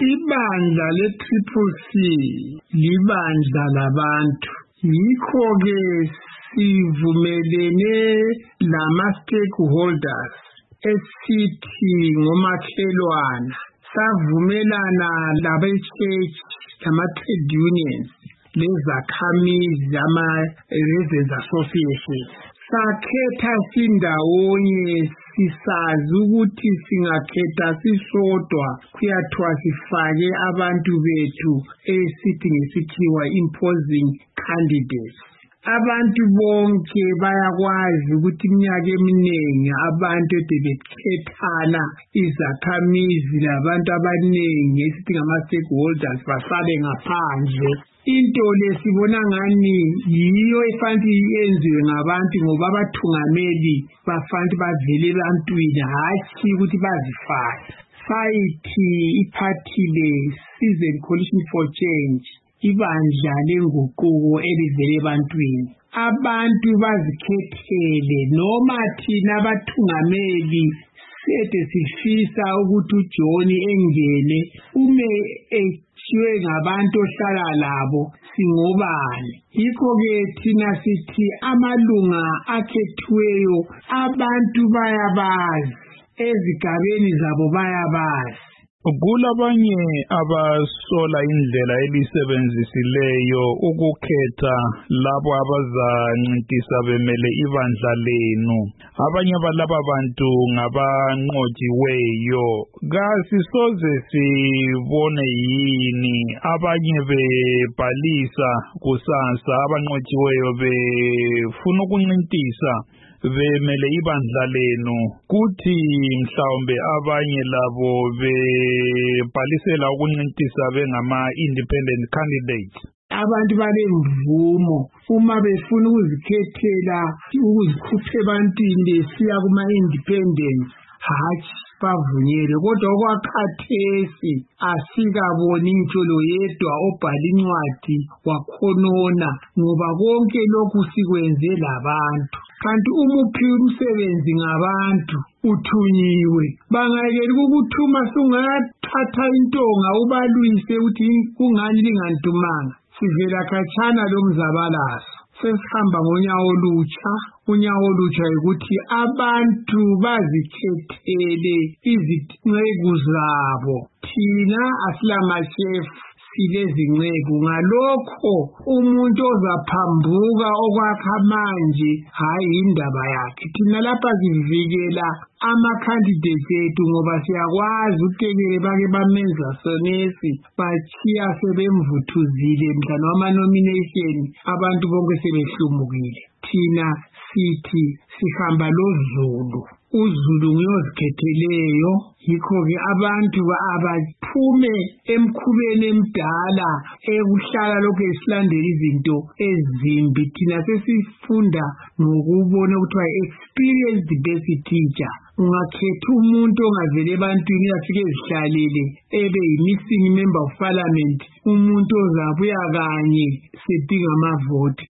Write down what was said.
ibandla le-CCC libandla labantu. Yikho-ke sivumelene lama-stakeholders esithi ngomakhelwana, savumelana labe-church, lama-trade unions, lezakhamizi, ama-residents associations. Sakhetha sindawonye sisazi ukuthi singakhetha sisodwa kuyathiwa sifake abantu bethu esithi ngesikhiwa imposing candidates. Abantu bonke bayakwazi ukuthi iminyaka eminingi abantu bekhethana izakhamizi labantu abaningi esithi ngama-stakeholders basale ngaphandle. Into lesibona ngani yiyo efanele yenziwe ngabantu ngoba abathungameli bafanele bavele ebantwini, hatshi ukuthi bazifake. Sayithi iphathi le-Citizen Coalition for Change, ibandla lenguquko elivele ebantwini. Abantu bazikhethele noma thina abathungameli sethe sifisa ukuthi uJohn engene ume ethiwe ngabantu ohlala labo singobani. Yikho-ke thina sithi amalunga akhethiweyo abantu bayabazi, ezigabeni zabo bayabazi. Kulabanye abasola indlela elisebenzisileyo ukukhetha labo abazancintisa bemele ibandla lenu. Abanye balaba bantu ngabanqotshiweyo. Kasisoze sibone yini abanye bebhalisa kusasa abanqotshiweyo befuna ukuncintisa bemele ibandla lenu, kuthi mhlawumbe abanye labo bebhalisela ukuncintisa bengama-independent candidates. Abantu balemvumo uma befuna ukuzikhethela ukuzikhupha ebantwini besiya kuma-independent, hatshi bavunyelwe. Kodwa okwakhathesi asikaboni ngitsho lo yedwa obhala incwadi wakhonona, ngoba konke lokhu sikwenze labantu. Kanti umuphi umsebenzi ngabantu uthunyiwe, bangayekela ukukuthuma sungathatha intonga ubalwise ukuthi kungani lingantumanga. Sivela khatshana lomzabalazo, sesihamba ngonyawo olutsha. Unyawo olutsha ukuthi abantu bazikhethele izinceku zabo. Thina asilamashefu, silezinceku. Ngalokho umuntu ozaphambuka okwakha manje hayi indaba yakhe. Thina lapha sivikela ama-candidates ethu ngoba siyakwazi ukukekele bake bamenza sonesi bachiya sebemvuthuzile mhlana wama-nomination abantu bonke sebehlumukile. Thina sithi sihamba loZulu, uZulu nguyozikhetheleyo. Yikho-ke abantu abaphume emkhubeni emdala ekuhlala lokhu esilandela izinto ezimbi. Thina sesifunda ngokubona ukuthi experience the best teacher. Ungakhetha umuntu ongavele ebantwini afike ezihlalele ebe yi-missing member of parliament, umuntu ozabuya kanye sedinga amavoti.